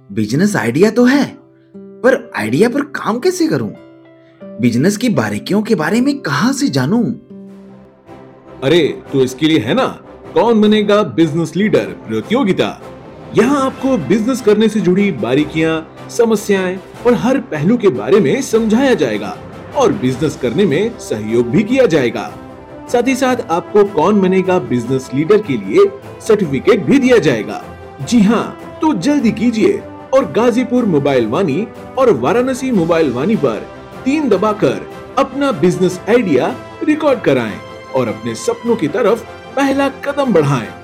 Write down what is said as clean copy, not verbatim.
Business idea तो है, पर आइडिया पर काम कैसे करूं? बिजनेस की बारीकियों के बारे में कहां से जानूं? अरे तो इसके लिए है ना, कौन बनेगा बिजनेस लीडर प्रतियोगिता। यहाँ आपको बिजनेस करने से जुड़ी बारीकियां, समस्याएं और हर पहलू के बारे में समझाया जाएगा और बिजनेस करने में सहयोग भी किया जाएगा। साथ ही साथ आपको कौन बनेगा बिजनेस लीडर के लिए सर्टिफिकेट भी दिया जाएगा। जी हाँ, तो जल्दी कीजिए और गाजीपुर मोबाइल वानी और वाराणसी मोबाइल वानी पर 3 दबाकर अपना बिजनेस आइडिया रिकॉर्ड कराएं और अपने सपनों की तरफ पहला कदम बढ़ाएं।